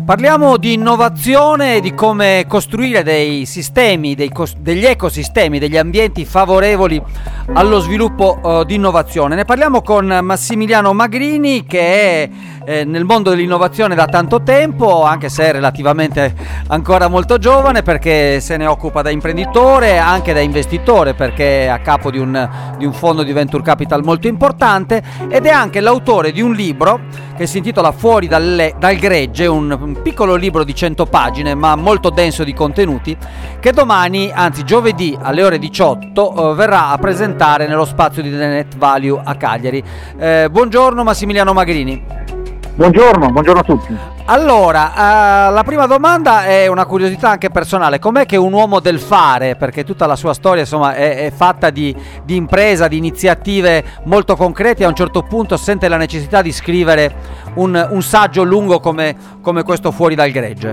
Parliamo di innovazione e di come costruire dei sistemi, degli ecosistemi, degli ambienti favorevoli allo sviluppo di innovazione. Ne parliamo con Massimiliano Magrini, che è nel mondo dell'innovazione da tanto tempo, anche se è relativamente ancora molto giovane, perché se ne occupa da imprenditore, anche da investitore, perché è a capo di un fondo di venture capital molto importante, ed è anche l'autore di un libro che si intitola Fuori dal gregge, un piccolo libro di 100 pagine ma molto denso di contenuti, che domani, anzi giovedì alle ore 18, verrà a presentare nello spazio di The Net Value a Cagliari. Buongiorno Massimiliano Magrini. Buongiorno a tutti. Allora, la prima domanda è una curiosità anche personale. Com'è che un uomo del fare, perché tutta la sua storia insomma è fatta di impresa, di iniziative molto concrete, a un certo punto sente la necessità di scrivere un saggio lungo come questo Fuori dal gregge?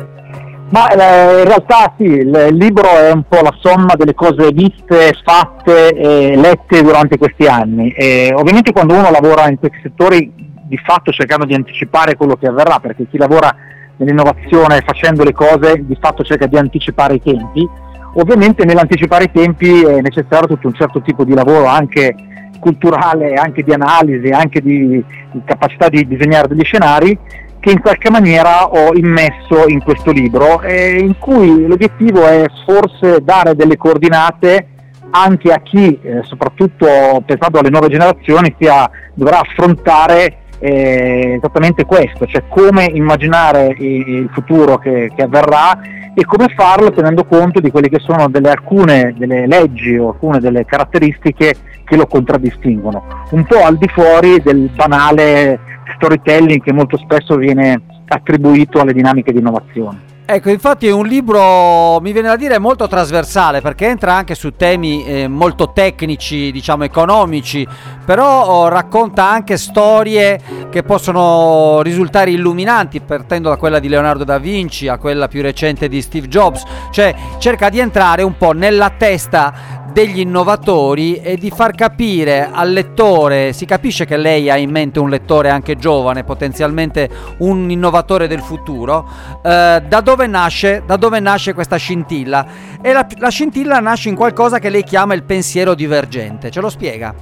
Ma in realtà sì, il libro è un po' la somma delle cose viste, fatte e lette durante questi anni. E ovviamente quando uno lavora in questi settori, di fatto cercando di anticipare quello che avverrà, perché chi lavora nell'innovazione facendo le cose di fatto cerca di anticipare i tempi. Ovviamente nell'anticipare i tempi è necessario tutto un certo tipo di lavoro, anche culturale, anche di analisi, anche di capacità di disegnare degli scenari, che in qualche maniera ho immesso in questo libro, in cui l'obiettivo è forse dare delle coordinate anche a chi, soprattutto pensando alle nuove generazioni, dovrà affrontare esattamente questo, cioè come immaginare il futuro che avverrà e come farlo tenendo conto di quelle che sono alcune delle leggi o alcune delle caratteristiche che lo contraddistinguono, un po' al di fuori del banale storytelling che molto spesso viene attribuito alle dinamiche di innovazione. Ecco, infatti è un libro, mi viene da dire, molto trasversale, perché entra anche su temi molto tecnici, diciamo economici, però racconta anche storie che possono risultare illuminanti, partendo da quella di Leonardo da Vinci a quella più recente di Steve Jobs, cioè cerca di entrare un po' nella testa degli innovatori e di far capire al lettore. Si capisce che lei ha in mente un lettore anche giovane, potenzialmente un innovatore del futuro, da dove nasce questa scintilla, e la scintilla nasce in qualcosa che lei chiama il pensiero divergente. Ce lo spiega?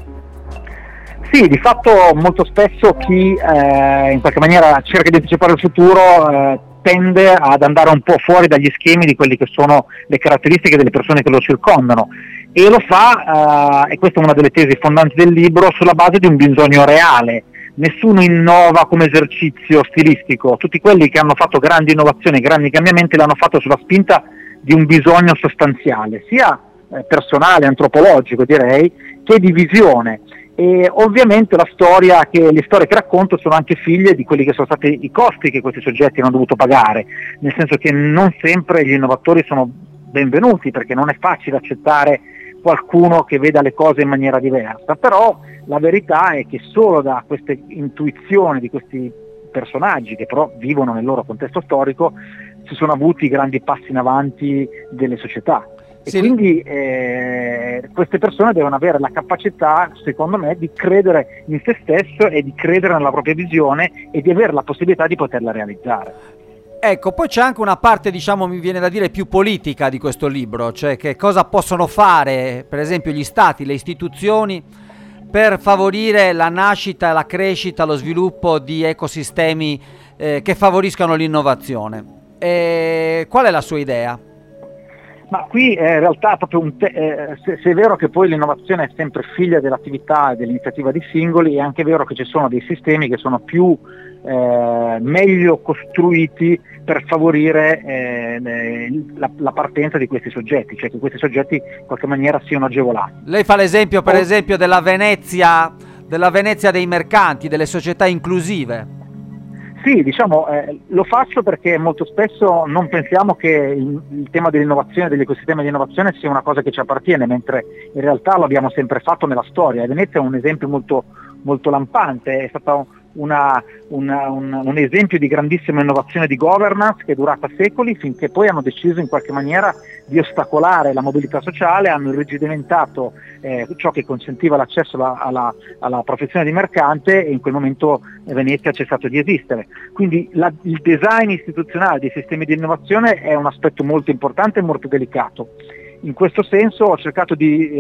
Sì, di fatto molto spesso chi in qualche maniera cerca di anticipare il futuro tende ad andare un po' fuori dagli schemi di quelle che sono le caratteristiche delle persone che lo circondano, e lo fa, e questa è una delle tesi fondanti del libro, sulla base di un bisogno reale. Nessuno innova come esercizio stilistico, tutti quelli che hanno fatto grandi innovazioni, grandi cambiamenti l'hanno fatto sulla spinta di un bisogno sostanziale, sia personale, antropologico direi, che di visione. E ovviamente le storie che racconto sono anche figlie di quelli che sono stati i costi che questi soggetti hanno dovuto pagare, nel senso che non sempre gli innovatori sono benvenuti, perché non è facile accettare qualcuno che veda le cose in maniera diversa, però la verità è che solo da queste intuizioni di questi personaggi, che però vivono nel loro contesto storico, si sono avuti grandi passi in avanti delle società. Sì. E quindi queste persone devono avere la capacità, secondo me, di credere in se stesso e di credere nella propria visione e di avere la possibilità di poterla realizzare. Ecco, poi c'è anche una parte, diciamo, mi viene da dire, più politica di questo libro, cioè che cosa possono fare, per esempio, gli stati, le istituzioni, per favorire la nascita, la crescita, lo sviluppo di ecosistemi che favoriscano l'innovazione. Qual è la sua idea? Ma qui in realtà proprio se è vero che poi l'innovazione è sempre figlia dell'attività e dell'iniziativa di singoli, è anche vero che ci sono dei sistemi che sono più meglio costruiti per favorire la partenza di questi soggetti, cioè che questi soggetti in qualche maniera siano agevolati. Lei fa l'esempio per esempio della Venezia dei mercanti, delle società inclusive. Sì, diciamo, lo faccio perché molto spesso non pensiamo che il tema dell'innovazione, degli ecosistemi di innovazione sia una cosa che ci appartiene, mentre in realtà lo abbiamo sempre fatto nella storia. Venezia è un esempio molto, molto lampante, è stata un esempio di grandissima innovazione di governance che è durata secoli, finché poi hanno deciso in qualche maniera di ostacolare la mobilità sociale, hanno irrigidimentato ciò che consentiva l'accesso alla professione di mercante, e in quel momento Venezia ha cessato di esistere. Quindi il design istituzionale dei sistemi di innovazione è un aspetto molto importante e molto delicato. In questo senso ho cercato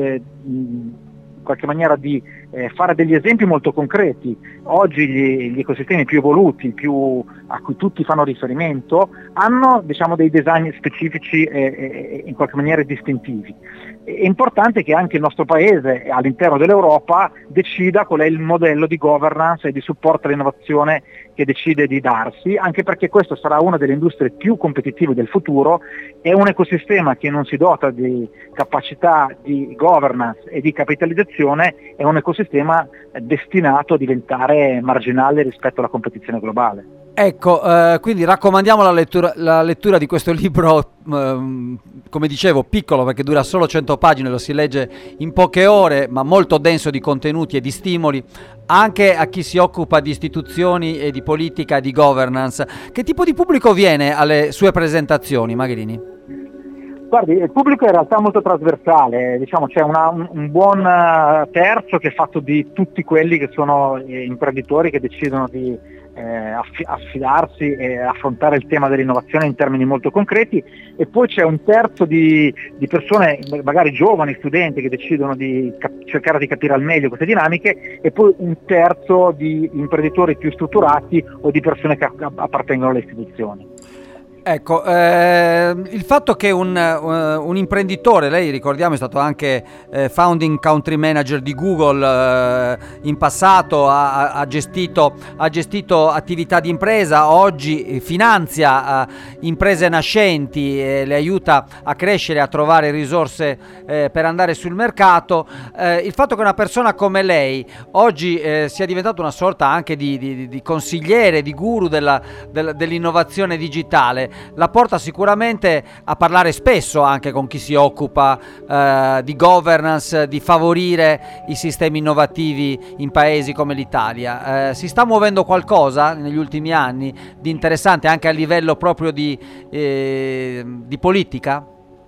in qualche maniera di fare degli esempi molto concreti. Oggi gli ecosistemi più evoluti, a cui tutti fanno riferimento, hanno dei design specifici e in qualche maniera distintivi. È importante che anche il nostro paese, all'interno dell'Europa, decida qual è il modello di governance e di supporto all'innovazione che decide di darsi, anche perché questo sarà una delle industrie più competitive del futuro. È un ecosistema che non si dota di capacità di governance e di capitalizzazione, è un ecosistema destinato a diventare marginale rispetto alla competizione globale. Ecco, quindi raccomandiamo la lettura di questo libro, come dicevo, piccolo perché dura solo 100 pagine, lo si legge in poche ore, ma molto denso di contenuti e di stimoli, anche a chi si occupa di istituzioni e di politica e di governance. Che tipo di pubblico viene alle sue presentazioni, Magherini? Guardi, il pubblico è in realtà molto trasversale, c'è un buon terzo che è fatto di tutti quelli che sono imprenditori che decidono di affidarsi e affrontare il tema dell'innovazione in termini molto concreti, e poi c'è un terzo di persone, magari giovani, studenti, che decidono di cercare di capire al meglio queste dinamiche, e poi un terzo di imprenditori più strutturati o di persone che appartengono alle istituzioni. Ecco, il fatto che un imprenditore, lei ricordiamo è stato anche founding country manager di Google, in passato ha gestito attività di impresa, oggi finanzia imprese nascenti, le aiuta a crescere, a trovare risorse per andare sul mercato. Il fatto che una persona come lei oggi sia diventata una sorta anche di consigliere, di guru dell'innovazione digitale, la porta sicuramente a parlare spesso anche con chi si occupa di governance, di favorire i sistemi innovativi in paesi come l'Italia. Si sta muovendo qualcosa negli ultimi anni di interessante anche a livello proprio di politica?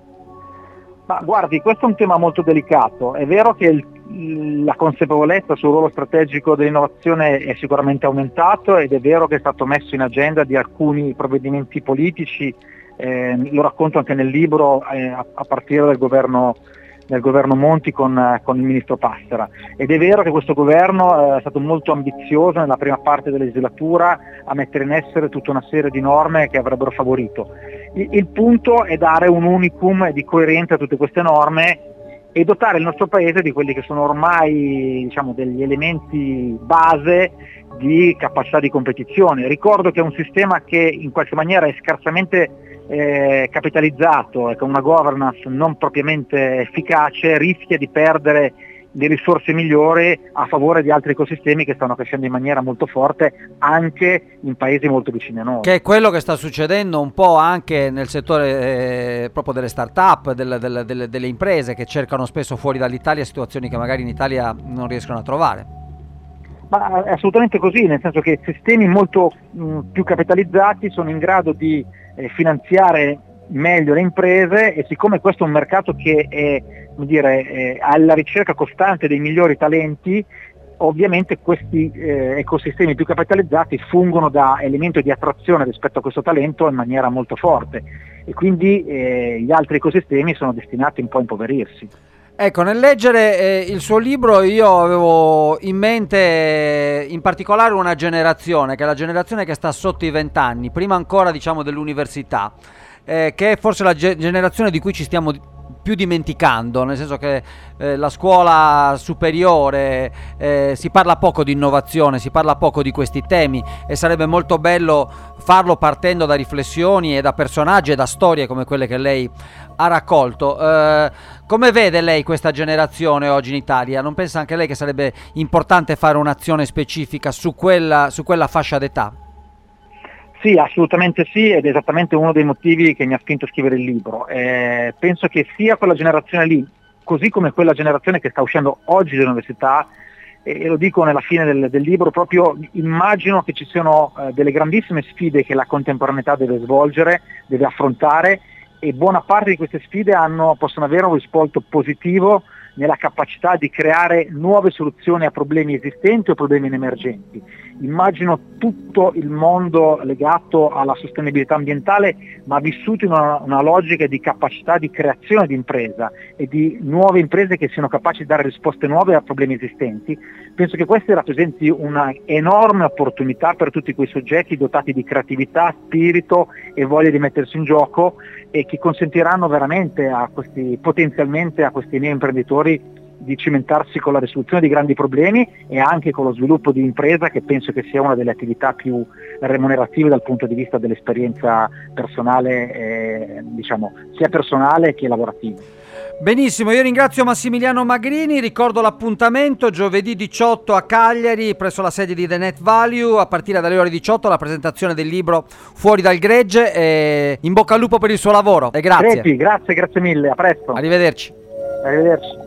Ma guardi, questo è un tema molto delicato. È vero che la consapevolezza sul ruolo strategico dell'innovazione è sicuramente aumentato, ed è vero che è stato messo in agenda di alcuni provvedimenti politici, lo racconto anche nel libro, a partire dal governo Monti con il ministro Passera. Ed è vero che questo governo è stato molto ambizioso nella prima parte della legislatura a mettere in essere tutta una serie di norme che avrebbero favorito. Il punto è dare un unicum di coerenza a tutte queste norme e dotare il nostro paese di quelli che sono ormai degli elementi base di capacità di competizione. Ricordo che è un sistema che in qualche maniera è scarsamente capitalizzato e con una governance non propriamente efficace rischia di perdere le risorse migliori a favore di altri ecosistemi che stanno crescendo in maniera molto forte anche in paesi molto vicini a noi. Che è quello che sta succedendo un po' anche nel settore proprio delle start-up, delle imprese che cercano spesso fuori dall'Italia situazioni che magari in Italia non riescono a trovare. Ma è assolutamente così, nel senso che sistemi molto più capitalizzati sono in grado di finanziare meglio le imprese, e siccome questo è un mercato che è alla ricerca costante dei migliori talenti, ovviamente questi ecosistemi più capitalizzati fungono da elemento di attrazione rispetto a questo talento in maniera molto forte, e quindi gli altri ecosistemi sono destinati un po' a impoverirsi. Ecco, nel leggere il suo libro io avevo in mente in particolare una generazione, che è la generazione che sta sotto i 20 anni, prima ancora dell'università, che è forse la generazione di cui ci stiamo più dimenticando, nel senso che la scuola superiore si parla poco di innovazione, si parla poco di questi temi, e sarebbe molto bello farlo partendo da riflessioni e da personaggi e da storie come quelle che lei ha raccolto. Come vede lei questa generazione oggi in Italia? Non pensa anche lei che sarebbe importante fare un'azione specifica su quella fascia d'età? Sì, assolutamente sì, ed è esattamente uno dei motivi che mi ha spinto a scrivere il libro. Penso che sia quella generazione lì, così come quella generazione che sta uscendo oggi dall'università, e lo dico nella fine del libro, proprio immagino che ci siano delle grandissime sfide che la contemporaneità deve svolgere, deve affrontare, e buona parte di queste sfide possono avere un risvolto positivo nella capacità di creare nuove soluzioni a problemi esistenti o problemi emergenti. Immagino tutto il mondo legato alla sostenibilità ambientale, ma vissuto in una logica di capacità di creazione di impresa e di nuove imprese che siano capaci di dare risposte nuove a problemi esistenti. Penso che questa rappresenti una enorme opportunità per tutti quei soggetti dotati di creatività, spirito e voglia di mettersi in gioco, e che consentiranno veramente potenzialmente a questi neoimprenditori di cimentarsi con la risoluzione di grandi problemi e anche con lo sviluppo di impresa, che penso che sia una delle attività più remunerative dal punto di vista dell'esperienza personale, sia personale che lavorativa. Benissimo, io ringrazio Massimiliano Magrini, ricordo l'appuntamento giovedì 18 a Cagliari presso la sede di The Net Value a partire dalle ore 18, la presentazione del libro Fuori dal gregge, e in bocca al lupo per il suo lavoro e grazie. Grazie mille, a presto. Arrivederci. Arrivederci.